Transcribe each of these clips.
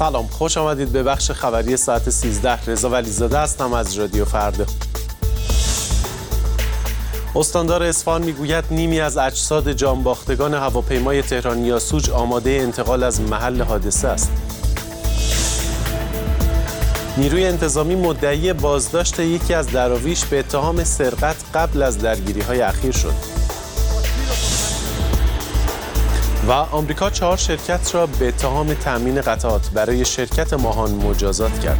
سلام، خوش آمدید به بخش خبری ساعت 13. رضا ولیزاده هستم از رادیو فردا. استاندار اصفهان میگوید نیمی از اجساد جانباختگان هواپیمای تهران یاسوج آماده انتقال از محل حادثه است. نیروی انتظامی مدعی بازداشت یکی از دراویش به اتهام سرقت قبل از درگیری‌های اخیر شد. و آمریکا 4 شرکت را به اتهام تامین قطعات برای شرکت ماهان مجازات کرد.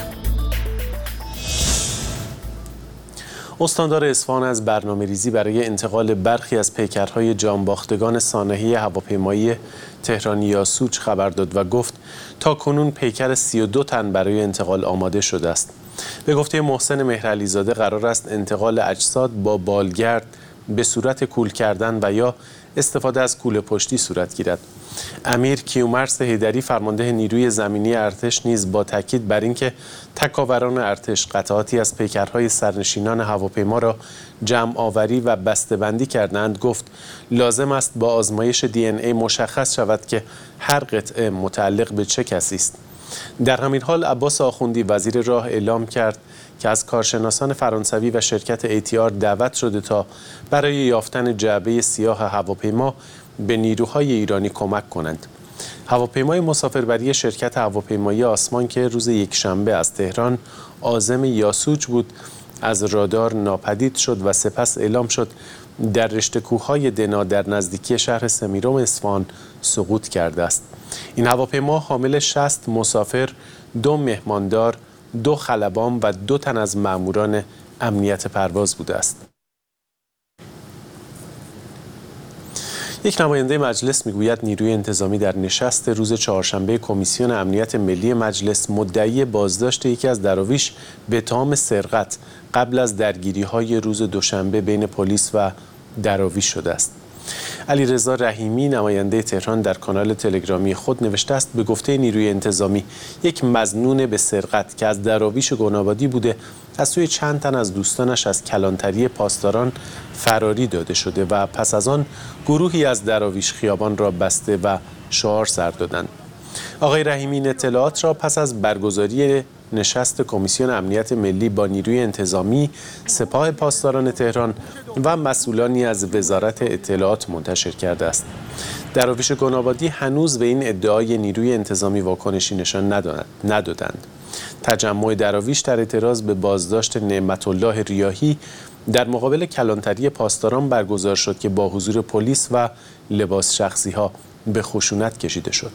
استاندار اصفهان از برنامه‌ریزی برای انتقال برخی از پیکرهای جانباختگان سانحه هواپیمایی تهران یاسوج خبر داد و گفت تاکنون پیکر 32 تن برای انتقال آماده شده است. به گفته محسن مهرعلیزاده قرار است انتقال اجساد با بالگرد به صورت کول کردن و یا استفاده از کوله پشتی صورت گیرد. امیر کیومرث حیدری فرمانده نیروی زمینی ارتش نیز با تاکید بر اینکه تکاوران ارتش قطعاتی از پیکرهای سرنشینان هواپیما را جمع آوری و بسته‌بندی کردند گفت لازم است با آزمایش DNA مشخص شود که هر قطعه متعلق به چه کسی است. در همین حال عباس آخوندی وزیر راه اعلام کرد که از کارشناسان فرانسوی و شرکت ATR دعوت شده تا برای یافتن جعبه سیاه هواپیما به نیروهای ایرانی کمک کنند. هواپیمای مسافربری شرکت هواپیمایی آسمان که روز یکشنبه از تهران عازم یاسوج بود از رادار ناپدید شد و سپس اعلام شد در رشته کوههای دنا در نزدیکی شهر سمیرام اصفهان سقوط کرده است. این هواپیما حامل 60 مسافر، 2 مهماندار، 2 خلبان و 2 تن از ماموران امنیت پرواز بوده است. یک نماینده مجلس میگوید نیروی انتظامی در نشست روز چهارشنبه کمیسیون امنیت ملی مجلس مدعی بازداشت یکی از دراویش به اتهام سرقت قبل از درگیری‌های روز دوشنبه بین پلیس و دراویش شده است. علیرضا رحیمی نماینده تهران در کانال تلگرامی خود نوشته است به گفته نیروی انتظامی یک مظنون به سرقت که از دراویش گنابادی بوده از سوی چند تن از دوستانش از کلانتری پاسداران فراری داده شده و پس از آن گروهی از دراویش خیابان را بسته و شعار سر دادند. آقای رحیمی این اطلاعات را پس از برگزاری نشست کمیسیون امنیت ملی با نیروی انتظامی، سپاه پاسداران تهران و مسئولانی از وزارت اطلاعات منتشر کرده است. دراویش گنابادی هنوز به این ادعای نیروی انتظامی واکنشی نشان ندادند. تجمع دراویش در اعتراض به بازداشت نعمت الله ریاحی در مقابل کلانتری پاسداران برگزار شد که با حضور پلیس و لباس شخصی ها به خشونت کشیده شد.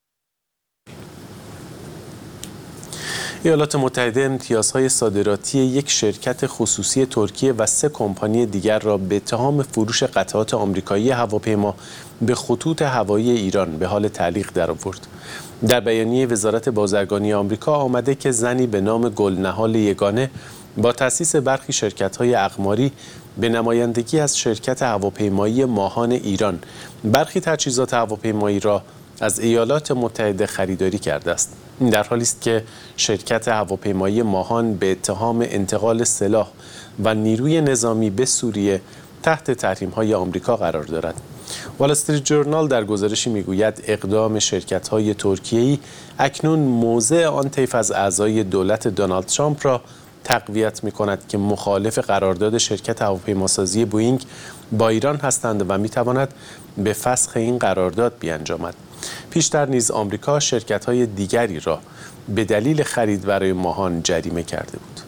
ایالات متحده امتیازهای صادراتی یک شرکت خصوصی ترکیه و 3 کمپانی دیگر را به اتهام فروش قطعات آمریکایی هواپیما به خطوط هوایی ایران به حال تعلیق درآورد. در بیانیه وزارت بازرگانی آمریکا آمده که زنی به نام گلنهال یگانه با تأسیس برخی شرکت‌های اقماری به نمایندگی از شرکت هواپیمایی ماهان ایران برخی تجهیزات هواپیمایی را از ایالات متحده خریداری کرده است. این در حالی است که شرکت هواپیمایی ماهان به اتهام انتقال سلاح و نیروی نظامی به سوریه تحت تحریم‌های آمریکا قرار دارد. وال استریت جورنال در گزارشی میگوید اقدام شرکت‌های ترکیه‌ای اکنون موضع آن طیف از اعضای دولت دونالد ترامپ را تقویت می‌کند که مخالف قرارداد شرکت هواپیماسازی بوئینگ با ایران هستند و می‌تواند به فسخ این قرارداد بیانجامد. پیشتر نیز آمریکا شرکت‌های دیگری را به دلیل خرید برای ماهان جریمه کرده بود.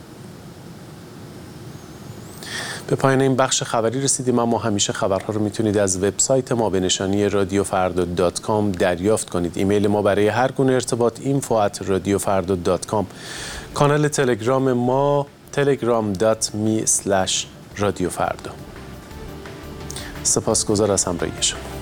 به پایان این بخش خبری رسیدیم، اما همیشه خبرها رو میتونید از وبسایت ما به نشانی radiofarda.com دریافت کنید. ایمیل ما برای هر گونه ارتباط info@radiofarda.com. کانال تلگرام ما telegram.me/radiofarda. سپاسگزار از همراهی شما.